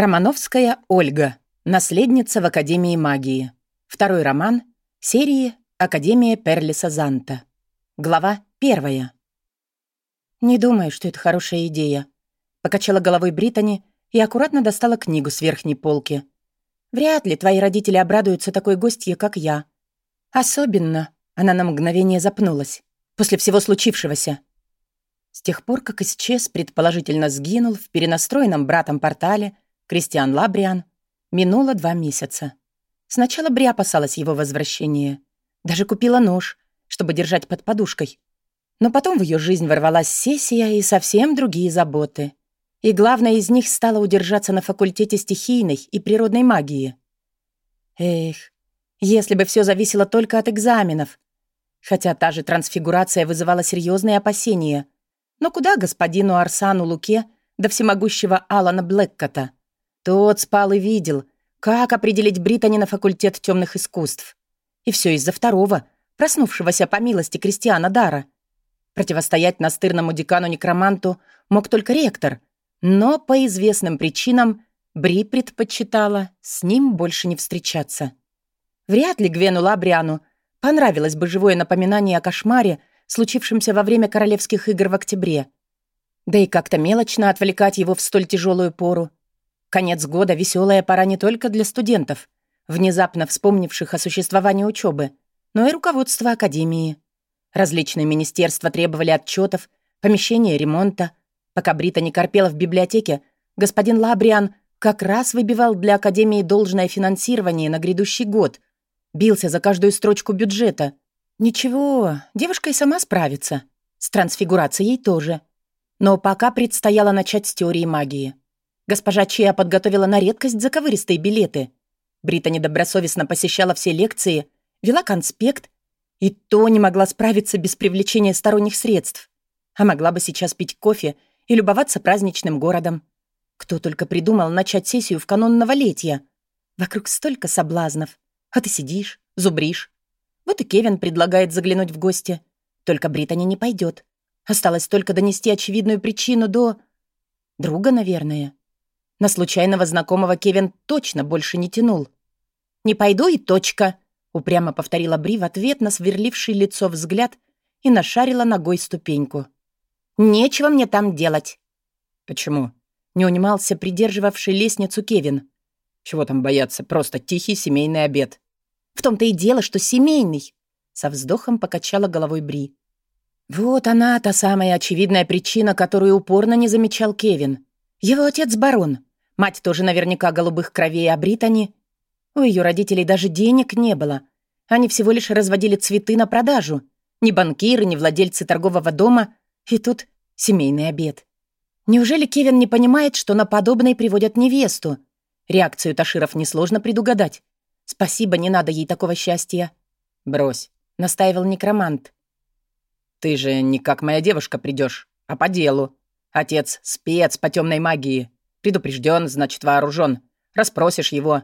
Романовская Ольга. Наследница в Академии магии. Второй роман серии «Академия Перлиса Занта». Глава 1. «Не думаю, что это хорошая идея», — покачала головой Британи и аккуратно достала книгу с верхней полки. «Вряд ли твои родители обрадуются такой гостье, как я. Особенно», — она на мгновение запнулась, «после всего случившегося». С тех пор, как исчез, предположительно сгинул в перенастроенном братом портале Кристиан Лабриан, минуло 2 месяца. Сначала Бри опасалась его возвращения. Даже купила нож, чтобы держать под подушкой. Но потом в ее жизнь ворвалась сессия и совсем другие заботы. И главное из них стало удержаться на факультете стихийной и природной магии. Эх, если бы все зависело только от экзаменов. Хотя та же трансфигурация вызывала серьезные опасения. Но куда господину Арсану Луке до всемогущего Алана Блэккота? Тот спал и видел, как определить Британи на факультет темных искусств. И все из-за второго, проснувшегося по милости Кристиана Дара. Противостоять настырному декану-некроманту мог только ректор, но по известным причинам Бри предпочитала с ним больше не встречаться. Вряд ли Гвену Лабриану понравилось бы живое напоминание о кошмаре, случившемся во время королевских игр в октябре. Да и как-то мелочно отвлекать его в столь тяжелую пору. Конец года — веселая пора не только для студентов, внезапно вспомнивших о существовании учебы, но и руководства академии. Различные министерства требовали отчетов, помещения ремонта. Пока Брита не корпела в библиотеке, господин Лабриан как раз выбивал для академии должное финансирование на грядущий год, бился за каждую строчку бюджета. Ничего, девушка и сама справится. С трансфигурацией тоже. Но пока предстояло начать с теории магии. Госпожа Чиа подготовила на редкость заковыристые билеты. Брита недобросовестно посещала все лекции, вела конспект, и то не могла справиться без привлечения сторонних средств. А могла бы сейчас пить кофе и любоваться праздничным городом. Кто только придумал начать сессию в канун новолетия. Вокруг столько соблазнов. А ты сидишь, зубришь. Вот и Кевин предлагает заглянуть в гости. Только Британи не пойдет. Осталось только донести очевидную причину до... друга, наверное. На случайного знакомого Кевин точно больше не тянул. «Не пойду и точка», — упрямо повторила Бри в ответ на сверливший лицо взгляд и нашарила ногой ступеньку. «Нечего мне там делать». «Почему?» — не унимался придерживавший лестницу Кевин. «Чего там бояться? Просто тихий семейный обед». «В том-то и дело, что семейный», — со вздохом покачала головой Бри. Вот она, та самая очевидная причина, которую упорно не замечал Кевин. Его отец барон. Мать тоже наверняка голубых кровей, а Британи... У ее родителей даже денег не было. Они всего лишь разводили цветы на продажу. Ни банкиры, ни владельцы торгового дома. И тут семейный обед. Неужели Кевин не понимает, что на подобное приводят невесту? Реакцию Таширов несложно предугадать. Спасибо, не надо ей такого счастья. «Брось», — настаивал некромант. «Ты же не как моя девушка придешь, а по делу. Отец — спец по темной магии. Предупрежден, значит, вооружен. Расспросишь его».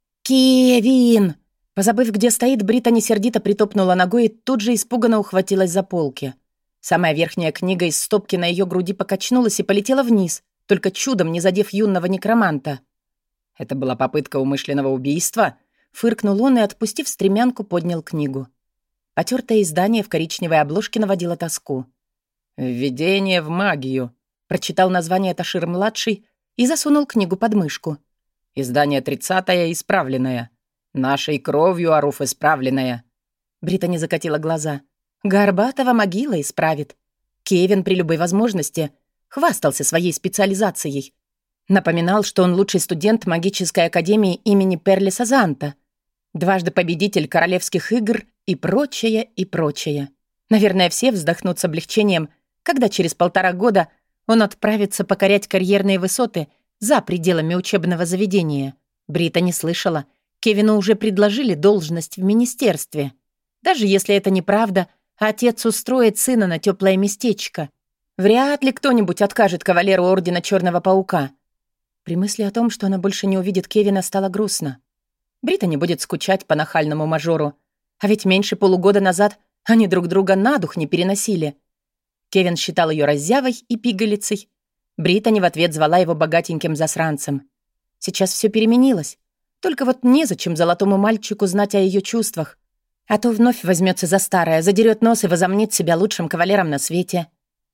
«Кевин!» Позабыв, где стоит, Британи сердито притопнула ногой и тут же испуганно ухватилась за полки. Самая верхняя книга из стопки на ее груди покачнулась и полетела вниз, только чудом не задев юного некроманта. «Это была попытка умышленного убийства?» — фыркнул он и, отпустив стремянку, поднял книгу. Потертое издание в коричневой обложке наводило тоску. «Введение в магию», — прочитал название Ташир-младший и засунул книгу под мышку. «Издание 30-е исправленное. Нашей кровью, Аруф, исправленное». Британи закатила глаза. «Горбатова могила исправит». Кевин при любой возможности хвастался своей специализацией. Напоминал, что он лучший студент магической академии имени Перлиса Занта, дважды победитель королевских игр и прочее, и прочее. Наверное, все вздохнут с облегчением, когда через 1,5 года он отправится покорять карьерные высоты за пределами учебного заведения. Брита не слышала. Кевину уже предложили должность в министерстве. Даже если это неправда, отец устроит сына на теплое местечко. Вряд ли кто-нибудь откажет кавалеру Ордена Черного Паука. При мысли о том, что она больше не увидит Кевина, стало грустно. Брита не будет скучать по нахальному мажору. А ведь меньше полугода назад они друг друга на дух не переносили. Кевин считал ее раззявой и пигалицей. Британи в ответ звала его богатеньким засранцем. Сейчас все переменилось. Только вот незачем золотому мальчику знать о ее чувствах. А то вновь возьмется за старое, задерет нос и возомнит себя лучшим кавалером на свете.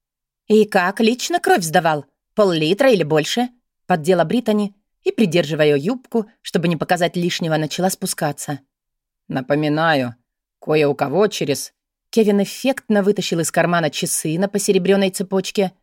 «И как, лично кровь сдавал? Пол-литра или больше?» Поддела Британи и, придерживая юбку, чтобы не показать лишнего, начала спускаться. «Напоминаю, кое у кого через...» Кевин эффектно вытащил из кармана часы на посеребрённой цепочке.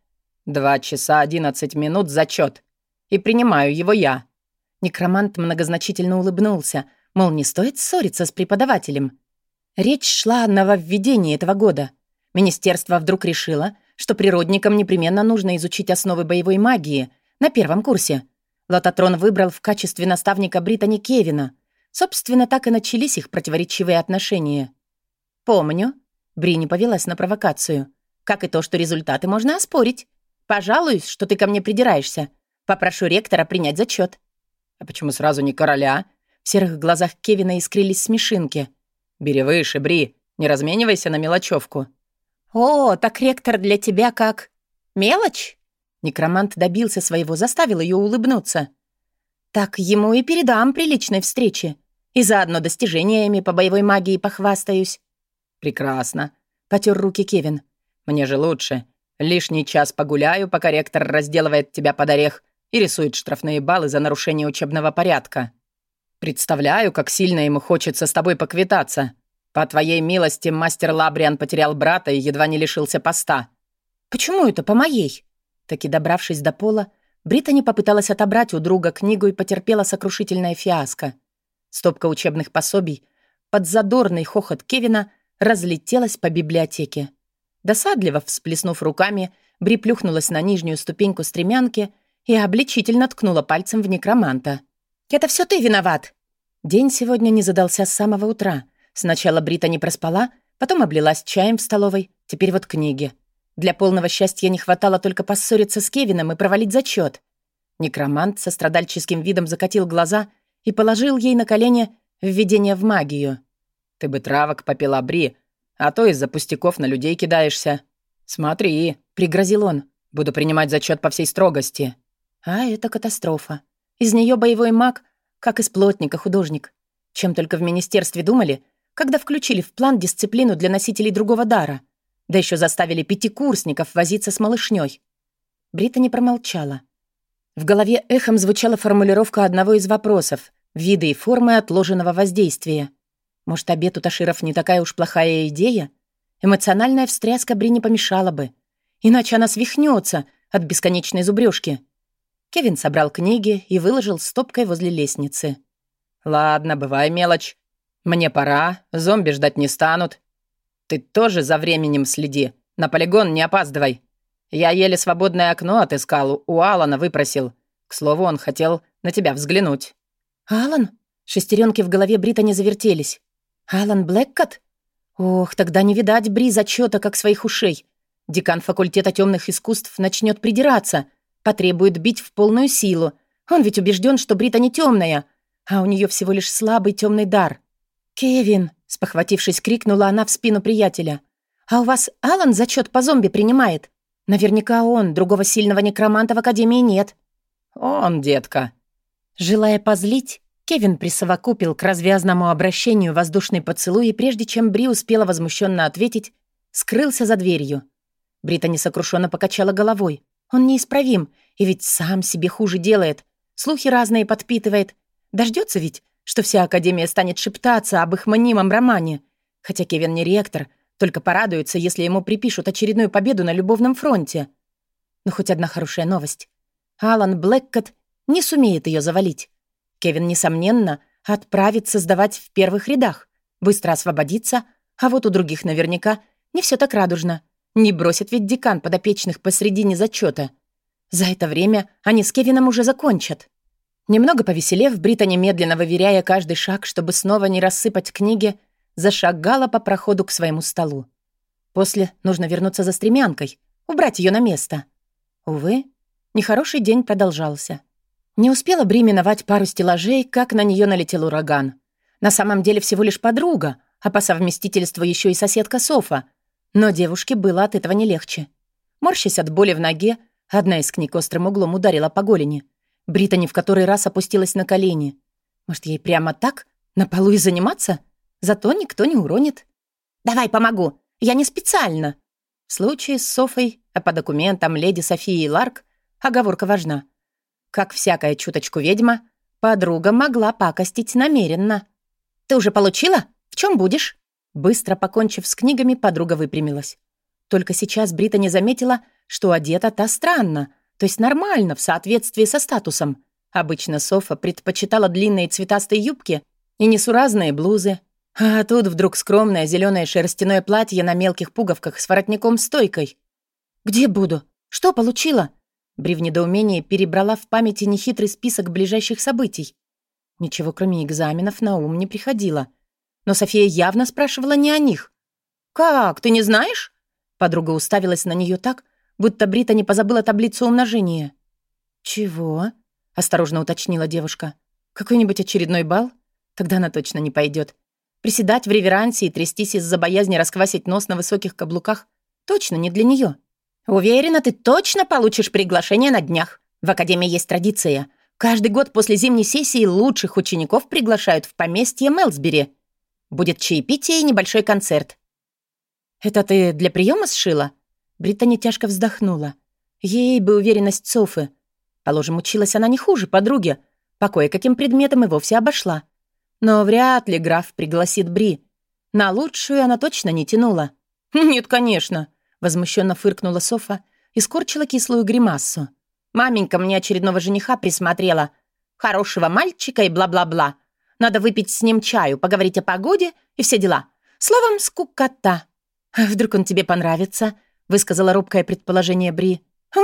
2 часа 11 минут зачет. И принимаю его я». Некромант многозначительно улыбнулся, мол, не стоит ссориться с преподавателем. Речь шла о нововведении этого года. Министерство вдруг решило, что природникам непременно нужно изучить основы боевой магии на первом курсе. Лототрон выбрал в качестве наставника Британи Кевина. Собственно, так и начались их противоречивые отношения. «Помню». Бри не повелась на провокацию. «Как и то, что результаты можно оспорить. Пожалуюсь, что ты ко мне придираешься. Попрошу ректора принять зачет. «А почему сразу не короля?» В серых глазах Кевина искрились смешинки. «Бери выше, Бри, не разменивайся на мелочевку». «О, так ректор для тебя как... мелочь?» Некромант добился своего, заставил ее улыбнуться. «Так ему и передам при личной встрече. И заодно достижениями по боевой магии похвастаюсь». «Прекрасно», — потер руки Кевин. «Мне же лучше. Лишний час погуляю, пока ректор разделывает тебя под орех и рисует штрафные баллы за нарушение учебного порядка. Представляю, как сильно ему хочется с тобой поквитаться. По твоей милости, мастер Лабриан потерял брата и едва не лишился поста». «Почему это по моей?» Таки добравшись до пола, Британи попыталась отобрать у друга книгу и потерпела сокрушительное фиаско. Стопка учебных пособий под задорный хохот Кевина разлетелась по библиотеке. Досадливо всплеснув руками, Бри плюхнулась на нижнюю ступеньку стремянки и обличительно ткнула пальцем в некроманта. «Это все ты виноват!» День сегодня не задался с самого утра. Сначала Брита не проспала, потом облилась чаем в столовой, теперь вот книги. Для полного счастья не хватало только поссориться с Кевином и провалить зачет. Некромант со страдальческим видом закатил глаза и положил ей на колени введение в магию. «Ты бы травок попила, Бри, а то из-за пустяков на людей кидаешься. Смотри», — пригрозил он, — «буду принимать зачет по всей строгости». А это катастрофа. Из нее боевой маг, как из плотника художник. Чем только в министерстве думали, когда включили в план дисциплину для носителей другого дара. Да еще заставили 5-курсников возиться с малышней. Брита не промолчала. В голове эхом звучала формулировка одного из вопросов — виды и формы отложенного воздействия. Может, обед у Таширов не такая уж плохая идея? Эмоциональная встряска Бри не помешала бы. Иначе она свихнется от бесконечной зубрёжки. Кевин собрал книги и выложил стопкой возле лестницы. «Ладно, бывай, мелочь. Мне пора, зомби ждать не станут. Ты тоже за временем следи, на полигон не опаздывай. Я еле свободное окно отыскал, у Алана выпросил. К слову, он хотел на тебя взглянуть». «Алан?» Шестеренки в голове Брита не завертелись. «Алан Блэккот? Ох, тогда не видать Бри зачета, как своих ушей. Декан факультета темных искусств начнет придираться, потребует бить в полную силу. Он ведь убежден, что Брита не темная, а у нее всего лишь слабый темный дар». «Кевин!» — спохватившись, крикнула она в спину приятеля. «А у вас Алан зачет по зомби принимает? Наверняка он, другого сильного некроманта в академии нет». «Он, детка». Желая позлить, Кевин присовокупил к развязному обращению воздушный поцелуй, и прежде чем Бри успела возмущенно ответить, скрылся за дверью. Брита несокрушенно покачала головой. Он неисправим, и ведь сам себе хуже делает. Слухи разные подпитывает. Дождется ведь, что вся Академия станет шептаться об их мнимом романе. Хотя Кевин не ректор, только порадуется, если ему припишут очередную победу на любовном фронте. Но хоть одна хорошая новость. Алан Блэккот не сумеет ее завалить. Кевин, несомненно, отправится сдавать в первых рядах, быстро освободится, а вот у других наверняка не все так радужно. Не бросит ведь декан подопечных посредине зачета. За это время они с Кевином уже закончат. Немного повеселев, Брита, немедленно выверяя каждый шаг, чтобы снова не рассыпать книги, зашагала по проходу к своему столу. После нужно вернуться за стремянкой, убрать ее на место. Увы, нехороший день продолжался. Не успела Бри миновать пару стеллажей, как на нее налетел ураган. На самом деле всего лишь подруга, а по совместительству еще и соседка Софа. Но девушке было от этого не легче. Морщась от боли в ноге, одна из книг острым углом ударила по голени. Британи в который раз опустилась на колени. Может, ей прямо так, на полу и заниматься? Зато никто не уронит. «Давай помогу, я не специально». В случае с Софой, а по документам леди Софии Ларк, оговорка важна. Как всякая чуточку ведьма, подруга могла пакостить намеренно. «Ты уже получила? В чем будешь?» Быстро покончив с книгами, подруга выпрямилась. Только сейчас Британи заметила, что одета та странно, то есть нормально, в соответствии со статусом. Обычно Софа предпочитала длинные цветастые юбки и несуразные блузы. А тут вдруг скромное зеленое шерстяное платье на мелких пуговках с воротником-стойкой. «Где буду? Что получила?» Бри в недоумении перебрала в памяти нехитрый список ближайших событий. Ничего, кроме экзаменов, на ум не приходило. Но София явно спрашивала не о них. «Как, ты не знаешь?» Подруга уставилась на нее так, будто Британи позабыла таблицу умножения. «Чего?» — осторожно уточнила девушка. «Какой-нибудь очередной бал? Тогда она точно не пойдет. Приседать в реверансе и трястись из-за боязни расквасить нос на высоких каблуках точно не для нее. Уверена, ты точно получишь приглашение на днях. В академии есть традиция. Каждый год после зимней сессии лучших учеников приглашают в поместье Мелсбери. Будет чаепитие и небольшой концерт». «Это ты для приема сшила?» Британи тяжко вздохнула. Ей бы уверенность Софы. Положим, училась она не хуже подруги. По кое-каким предметам и вовсе обошла. Но вряд ли граф пригласит Бри. На лучшую она точно не тянула. «Нет, конечно», — возмущенно фыркнула Софа и скорчила кислую гримассу. «Маменька мне очередного жениха присмотрела. Хорошего мальчика и бла-бла-бла. Надо выпить с ним чаю, поговорить о погоде и все дела. Словом, скукота». «А вдруг он тебе понравится?» — высказала робкое предположение Бри.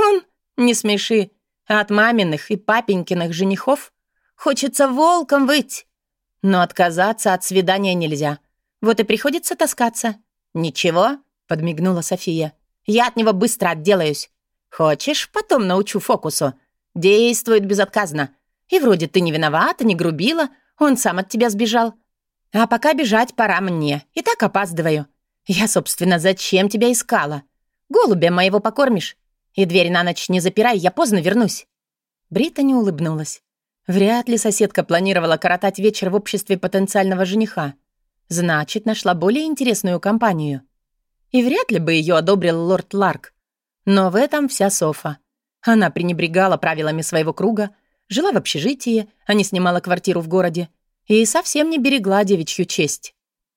Не смеши. От маминых и папенькиных женихов хочется волком выть. Но отказаться от свидания нельзя. Вот и приходится таскаться». «Ничего», — подмигнула София. «Я от него быстро отделаюсь. Хочешь, потом научу фокусу. Действует безотказно. И вроде ты не виновата, не грубила, он сам от тебя сбежал. А пока бежать пора мне. И так опаздываю. Я, собственно, зачем тебя искала? Голубя моего покормишь? И дверь на ночь не запирай, я поздно вернусь». Британи улыбнулась. Вряд ли соседка планировала коротать вечер в обществе потенциального жениха. Значит, нашла более интересную компанию. И вряд ли бы ее одобрил лорд Ларк. Но в этом вся Софа. Она пренебрегала правилами своего круга, жила в общежитии, а не снимала квартиру в городе, и совсем не берегла девичью честь.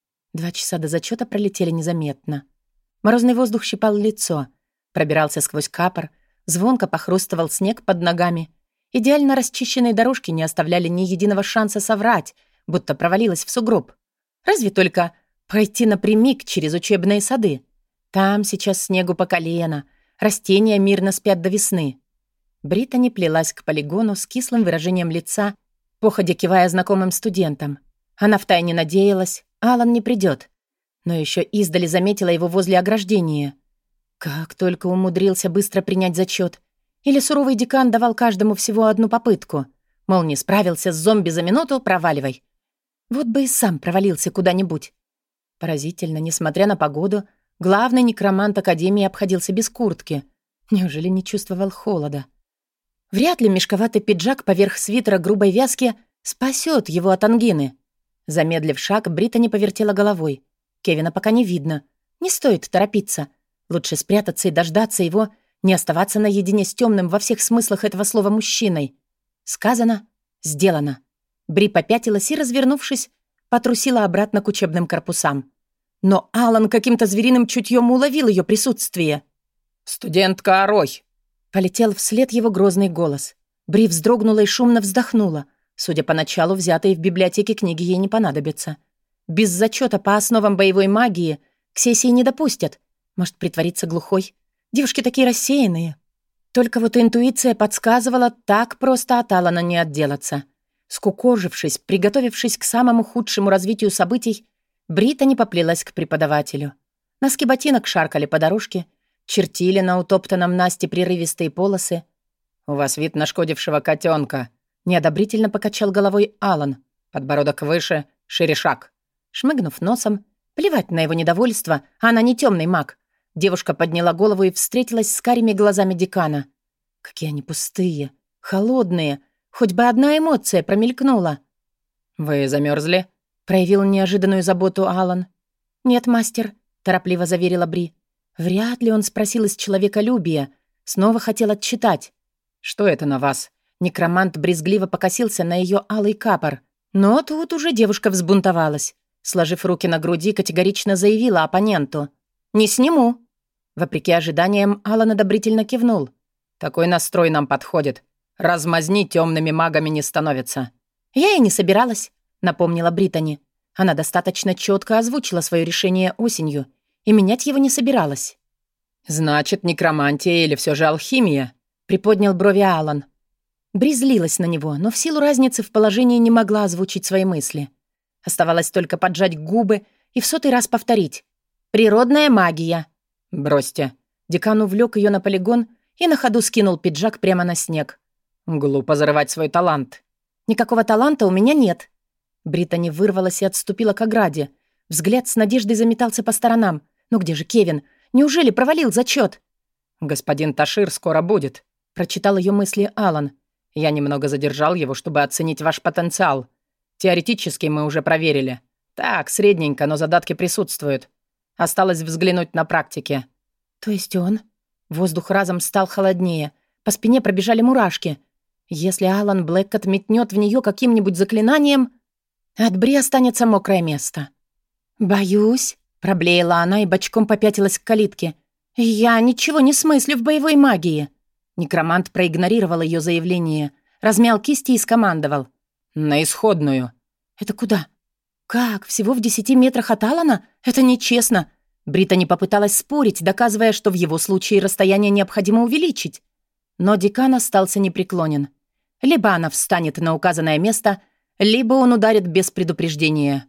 2 часа до зачета пролетели незаметно. Морозный воздух щипал лицо, пробирался сквозь капор, звонко похрустывал снег под ногами. Идеально расчищенные дорожки не оставляли ни единого шанса соврать, будто провалилась в сугроб. Разве только пройти напрямик через учебные сады. Там сейчас снегу по колено, растения мирно спят до весны. Британи плелась к полигону с кислым выражением лица, походя кивая знакомым студентам. Она втайне надеялась, Алан не придет. Но еще издали заметила его возле ограждения. Как только умудрился быстро принять зачет. Или суровый декан давал каждому всего одну попытку. Мол, не справился с зомби за минуту, проваливай. Вот бы и сам провалился куда-нибудь. Поразительно, несмотря на погоду, главный некромант Академии обходился без куртки. Неужели не чувствовал холода? Вряд ли мешковатый пиджак поверх свитера грубой вязки спасет его от ангины. Замедлив шаг, Британи повертела головой. Кевина пока не видно. Не стоит торопиться. Лучше спрятаться и дождаться его, не оставаться наедине с темным во всех смыслах этого слова мужчиной. Сказано, сделано. Бри попятилась и, развернувшись, потрусила обратно к учебным корпусам. Но Алан каким-то звериным чутьем уловил ее присутствие. «Студентка Арой!» Полетел вслед его грозный голос. Бри вздрогнула и шумно вздохнула. Судя по началу, взятые в библиотеке книги ей не понадобятся. Без зачета по основам боевой магии к сессии не допустят. Может, притвориться глухой? Девушки такие рассеянные. Только вот интуиция подсказывала, так просто от Алана не отделаться. Скукожившись, приготовившись к самому худшему развитию событий, Британи поплелась к преподавателю. Носки ботинок шаркали по дорожке, чертили на утоптанном Насте прерывистые полосы. «У вас вид нашкодившего котенка», — неодобрительно покачал головой Алан. «Подбородок выше, шире шаг». Шмыгнув носом, плевать на его недовольство, она не темный маг. Девушка подняла голову и встретилась с карими глазами декана. Какие они пустые, холодные, Хоть бы одна эмоция промелькнула. «Вы замерзли? Проявил неожиданную заботу Алан. «Нет, мастер», — торопливо заверила Бри. Вряд ли он спросил из человеколюбия. Снова хотел отчитать. Что это на вас?» Некромант брезгливо покосился на ее алый капор. Но тут уже девушка взбунтовалась. Сложив руки на груди, категорично заявила оппоненту. «Не сниму». Вопреки ожиданиям, Алан одобрительно кивнул. «Такой настрой нам подходит. Размазни темными магами не становится». «Я и не собиралась», — напомнила Британи. Она достаточно четко озвучила свое решение осенью и менять его не собиралась. «Значит, некромантия или все же алхимия?» — приподнял брови Алан. Бри злилась на него, но в силу разницы в положении не могла озвучить свои мысли. Оставалось только поджать губы и в 100-й раз повторить. «Природная магия». «Бросьте». Декан увлек ее на полигон и на ходу скинул пиджак прямо на снег. «Глупо зарывать свой талант». «Никакого таланта у меня нет». Британи вырвалась и отступила к ограде. Взгляд с надеждой заметался по сторонам. «Ну где же Кевин? Неужели провалил зачет? «Господин Ташир скоро будет», — прочитал ее мысли Алан. «Я немного задержал его, чтобы оценить ваш потенциал. Теоретически мы уже проверили. Так, средненько, но задатки присутствуют. Осталось взглянуть на практике». «То есть он?» Воздух разом стал холоднее. По спине пробежали мурашки. Если Алан Блэккот метнет в нее каким-нибудь заклинанием, от Бри останется мокрое место. «Боюсь», — проблеяла она и бочком попятилась к калитке. «Я ничего не смыслю в боевой магии». Некромант проигнорировал ее заявление, размял кисти и скомандовал. «На исходную». «Это куда?» «Как? Всего в 10 метрах от Алана? Это нечестно». Британи попыталась спорить, доказывая, что в его случае расстояние необходимо увеличить. Но декан остался непреклонен. Либо она встанет на указанное место, либо он ударит без предупреждения.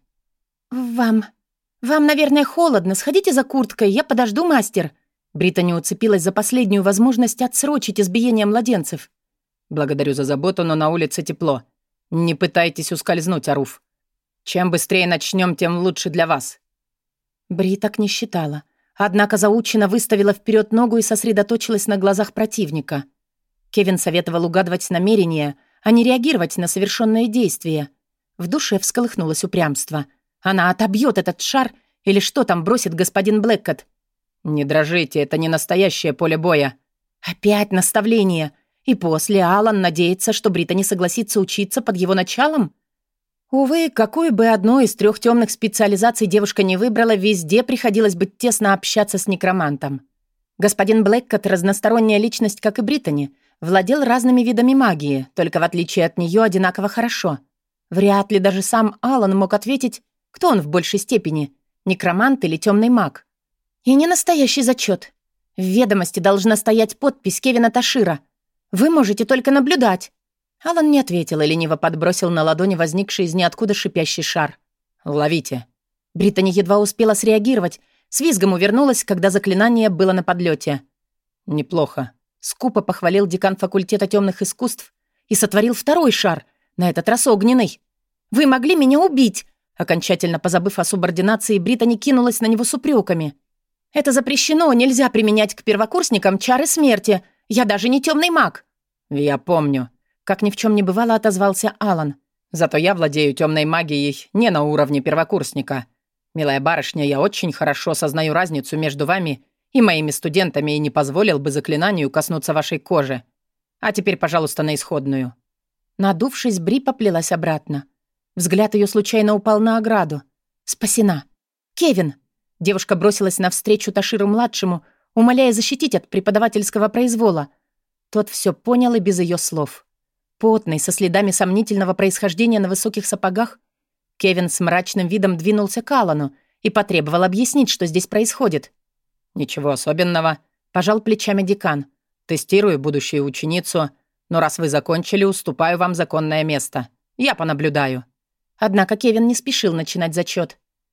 «Вам, наверное, холодно. Сходите за курткой, я подожду, мастер». Британи уцепилась за последнюю возможность отсрочить избиение младенцев. «Благодарю за заботу, но на улице тепло. Не пытайтесь ускользнуть, Аруф. Чем быстрее начнем, тем лучше для вас». Бри так не считала. Однако заученно выставила вперед ногу и сосредоточилась на глазах противника. Кевин советовал угадывать намерения, а не реагировать на совершенные действия. В душе всколыхнулось упрямство. Она отобьет этот шар или что там бросит господин Блэккот. «Не дрожите, это не настоящее поле боя». Опять наставление. И после Алан надеется, что Британи согласится учиться под его началом? Увы, какую бы одну из 3 темных специализаций девушка не выбрала, везде приходилось бы тесно общаться с некромантом. Господин Блэккот, разносторонняя личность, как и Британи, владел разными видами магии, только в отличие от нее одинаково хорошо. Вряд ли даже сам Алан мог ответить, кто он в большей степени, некромант или темный маг. И не настоящий зачет. В ведомости должна стоять подпись Кевина Ташира. Вы можете только наблюдать. Алан не ответил и лениво подбросил на ладони возникший из ниоткуда шипящий шар. «Ловите». Британи едва успела среагировать, с визгом увернулась, когда заклинание было на подлете. «Неплохо», — скупо похвалил декан факультета темных искусств и сотворил второй шар, на этот раз огненный. «Вы могли меня убить!» Окончательно позабыв о субординации, Британи кинулась на него с упреками. «Это запрещено, нельзя применять к первокурсникам чары смерти. Я даже не темный маг». «Я помню». Как ни в чем не бывало, отозвался Алан. «Зато я владею темной магией не на уровне первокурсника. Милая барышня, я очень хорошо сознаю разницу между вами и моими студентами и не позволил бы заклинанию коснуться вашей кожи. А теперь, пожалуйста, на исходную». Надувшись, Бри поплелась обратно. Взгляд ее случайно упал на ограду. «Спасена! Кевин!» Девушка бросилась навстречу Таширу-младшему, умоляя защитить от преподавательского произвола. Тот все понял и без ее слов. Потный, со следами сомнительного происхождения на высоких сапогах, Кевин с мрачным видом двинулся к Алану и потребовал объяснить, что здесь происходит. «Ничего особенного», — пожал плечами декан. «Тестирую будущую ученицу, но раз вы закончили, уступаю вам законное место. Я понаблюдаю». Однако Кевин не спешил начинать зачет.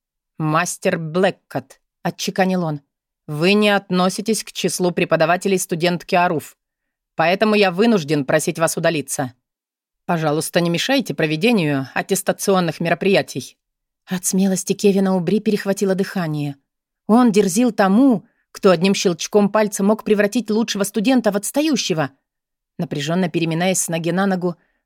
«Мастер Блэккот», — отчеканил он, — «вы не относитесь к числу преподавателей студентки Аруф. Поэтому я вынужден просить вас удалиться. Пожалуйста, не мешайте проведению аттестационных мероприятий». От смелости Кевина у Бри перехватило дыхание. Он дерзил тому, кто одним щелчком пальца мог превратить лучшего студента в отстающего. Напряженно переминаясь с ноги на ногу,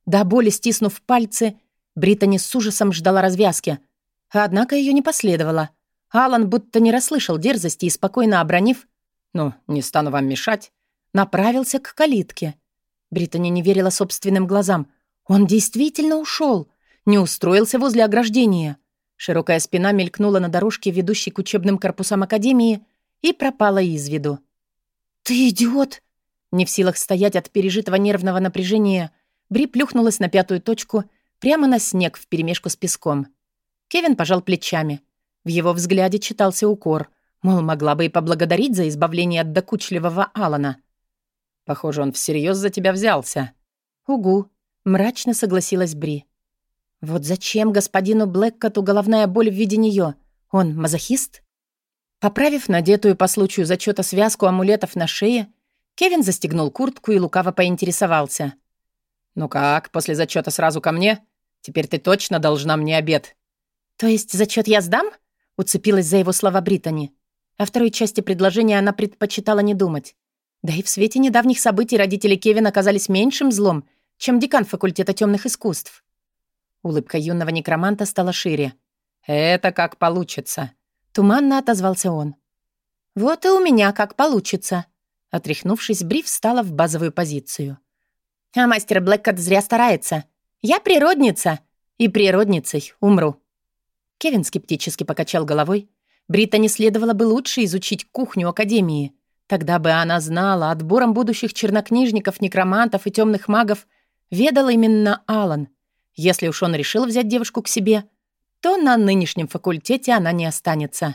До боли стиснув пальцы, Британи с ужасом ждала развязки. Однако ее не последовало. Алан будто не расслышал дерзости и, спокойно обронив «Ну, не стану вам мешать», направился к калитке. Британи не верила собственным глазам. Он действительно ушел, не устроился возле ограждения. Широкая спина мелькнула на дорожке, ведущей к учебным корпусам академии, и пропала из виду. «Ты идиот!» Не в силах стоять от пережитого нервного напряжения, Бри плюхнулась на пятую точку, прямо на снег вперемешку с песком. Кевин пожал плечами. В его взгляде читался укор, мол, могла бы и поблагодарить за избавление от докучливого Алана. «Похоже, он всерьез за тебя взялся». «Угу», — мрачно согласилась Бри. «Вот зачем господину Блэккоту головная боль в виде нее? Он мазохист?» Поправив надетую по случаю зачета связку амулетов на шее, Кевин застегнул куртку и лукаво поинтересовался. «Ну как, после зачета сразу ко мне? Теперь ты точно должна мне обед». «То есть зачет я сдам?» — уцепилась за его слова Британи. О второй части предложения она предпочитала не думать. Да и в свете недавних событий родители Кевина оказались меньшим злом, чем декан факультета темных искусств. Улыбка юного некроманта стала шире. «Это как получится», — туманно отозвался он. «Вот и у меня как получится». Отряхнувшись, Бри встала в базовую позицию. «А мастер Блэккот зря старается. Я природница, и природницей умру». Кевин скептически покачал головой. Британи следовало бы лучше изучить кухню Академии. Тогда бы она знала, отбором будущих чернокнижников, некромантов и темных магов ведал именно Алан. Если уж он решил взять девушку к себе, то на нынешнем факультете она не останется.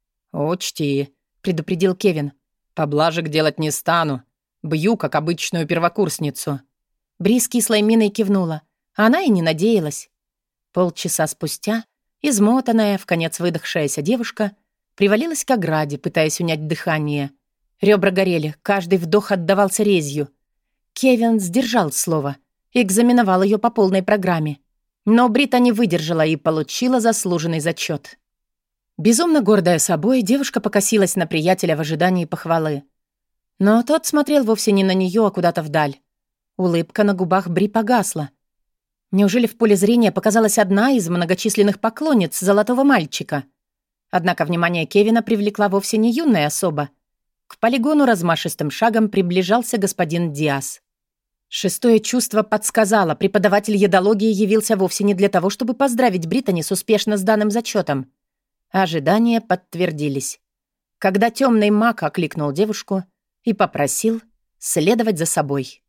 «Учти», — предупредил Кевин. «Поблажек делать не стану. Бью, как обычную первокурсницу». Бри с кислой миной кивнула. Она и не надеялась. Полчаса спустя измотанная, вконец выдохшаяся девушка привалилась к ограде, пытаясь унять дыхание. Ребра горели, каждый вдох отдавался резью. Кевин сдержал слово, экзаменовал ее по полной программе. Но Британи выдержала и получила заслуженный зачет. Безумно гордая собой, девушка покосилась на приятеля в ожидании похвалы. Но тот смотрел вовсе не на нее, а куда-то вдаль. Улыбка на губах Бри погасла. Неужели в поле зрения показалась одна из многочисленных поклонниц золотого мальчика? Однако внимание Кевина привлекла вовсе не юная особа. К полигону размашистым шагом приближался господин Диас. Шестое чувство подсказало, преподаватель едологии явился вовсе не для того, чтобы поздравить Британи с успешно сданным зачетом. Ожидания подтвердились. Когда темный маг окликнул девушку и попросил следовать за собой.